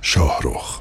شاهرخ.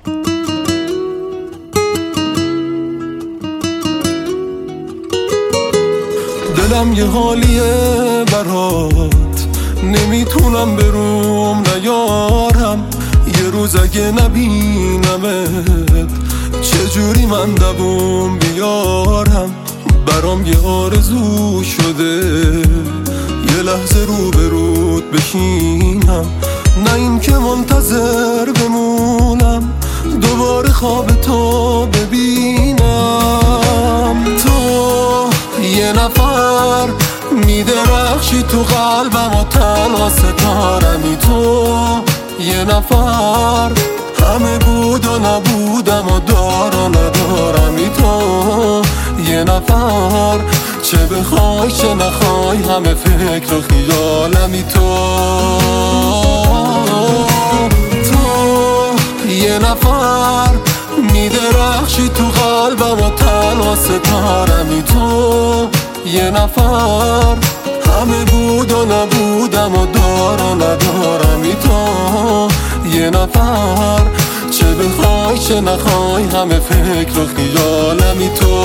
دلم یه حالیه برات، نمیتونم بروم نیارم. یه روز اگه نبینمت چجوری من دووم بیارم؟ برام یه آرزو شده یه لحظه روبروت بشینم، نه این که منتظر بمونم دوباره خواب تو ببینم. تو یه نفر میدرخشی تو قلبم و تنها ستارمی. تو یه نفر همه بود و نبودم و دار و ندارمی. تو یه نفر چه بخوای چه نخوای همه فکر و خیالمی. تو یه نفر میدرخشی تو قلبم و تنها ستارمی. تو یه نفر همه بود و نبودم و دار و ندارمی. تو یه نفر چه بخوای چه نخوای همه فکر و خیالمی. تو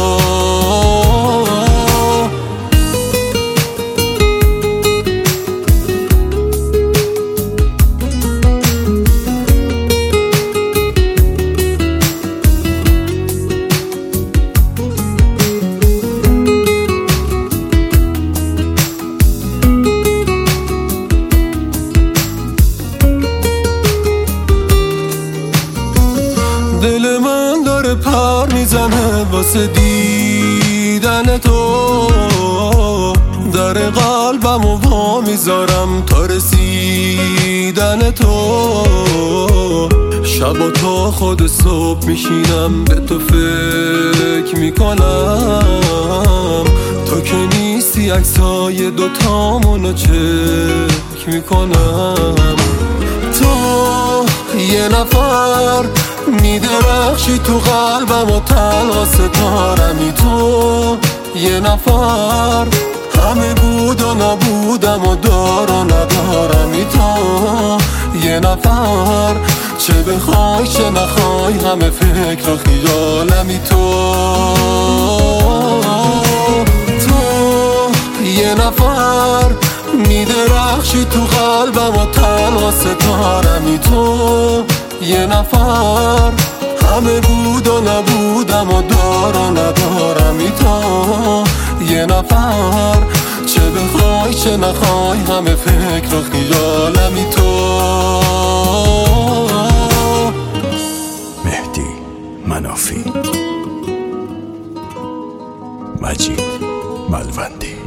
دل من داره پر میزنه واسه دیدن تو، در قلبم و وا میذارم تا رسیدن تو. شب تا خود صبح میشینم به تو فکر میکنم، تو که نیستی عکسای دوتامونو چک میکنم. تو یه نفر میدرخشی تو قلبم و تنها ستارمی. تو یه نفر همه بود و نبودم و دار و ندارمی. تو یه نفر چه بخوای چه نخوای همه فکر و خیالمی. تو یه نفر میدرخشی تو قلبم و تنها ستارمی. تو یه نفر همه بود و نبودم و دار و ندارمی. تو یه نفر چه بخوای چه نخوای همه فکر و خیالمی. تو مهدی منافی، مجید ملوندی.